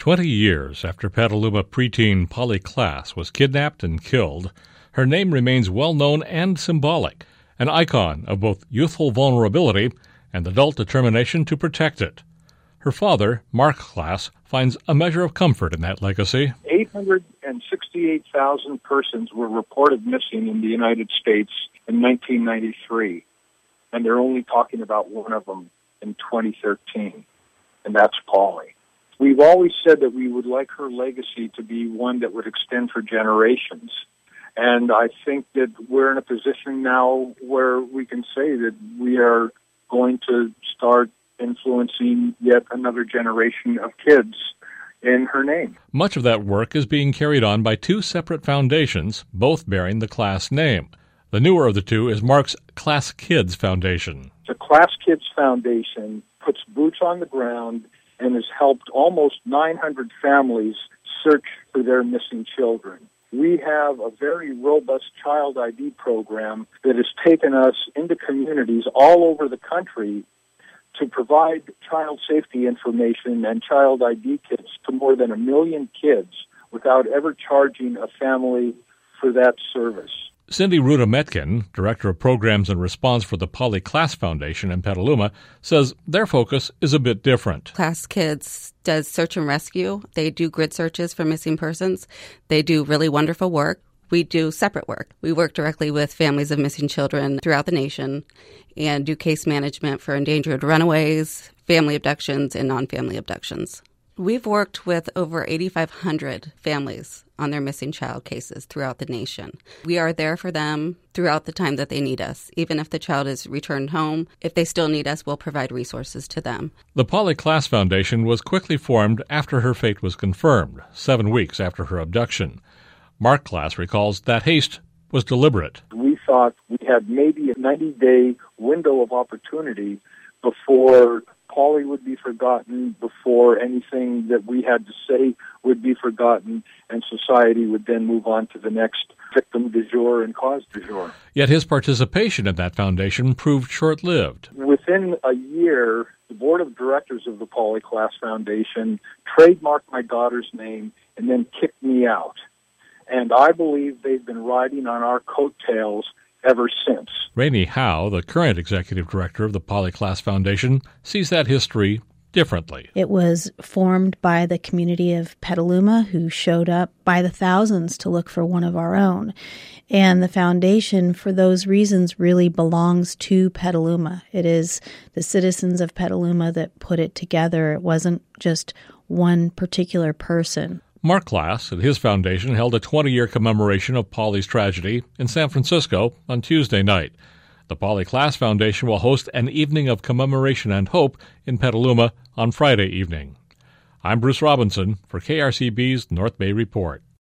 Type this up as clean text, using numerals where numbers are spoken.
20 years after Petaluma preteen Polly Klaas was kidnapped and killed, her name remains well-known and symbolic, an icon of both youthful vulnerability and adult determination to protect it. Her father, Mark Klaas, finds a measure of comfort in that legacy. 868,000 persons were reported missing in the United States in 1993, and they're only talking about one of them in 2013, and that's Polly. We've always said that we would like her legacy to be one that would extend for generations. And I think that we're in a position now where we can say that we are going to start influencing yet another generation of kids in her name. Much of that work is being carried on by two separate foundations, both bearing the Klaas name. The newer of the two is Mark's Klaas Kids Foundation. The Klaas Kids Foundation puts boots on the ground and has helped almost 900 families search for their missing children. We have a very robust child ID program that has taken us into communities all over the country to provide child safety information and child ID kits to more than 1 million kids without ever charging a family for that service. Cindy Ruda-Metkin, Director of Programs and Response for the Polly Klaas Foundation in Petaluma, says their focus is a bit different. Klaas Kids does search and rescue. They do grid searches for missing persons. They do really wonderful work. We do separate work. We work directly with families of missing children throughout the nation and do case management for endangered runaways, family abductions, and non-family abductions. We've worked with over 8,500 families on their missing child cases throughout the nation. We are there for them throughout the time that they need us. Even if the child is returned home, if they still need us, we'll provide resources to them. The Polly Klaas Foundation was quickly formed after her fate was confirmed, 7 weeks after her abduction. Mark Klaas recalls that haste was deliberate. We thought we had maybe a 90-day window of opportunity before Polly would be forgotten, before anything that we had to say would be forgotten, and society would then move on to the next victim du jour and cause du jour. Yet his participation in that foundation proved short-lived. Within a year, the board of directors of the Polly Klaas Foundation trademarked my daughter's name and then kicked me out. And I believe they've been riding on our coattails ever since. Rainey Howe, the current executive director of the Polly Klaas Foundation, sees that history differently. It was formed by the community of Petaluma, who showed up by the thousands to look for one of our own. And the foundation, for those reasons, really belongs to Petaluma. It is the citizens of Petaluma that put it together. It wasn't just one particular person. Mark Klaas and his foundation held a 20-year commemoration of Polly's tragedy in San Francisco on Tuesday night. The Polly Klaas Foundation will host an evening of commemoration and hope in Petaluma on Friday evening. I'm Bruce Robinson for KRCB's North Bay Report.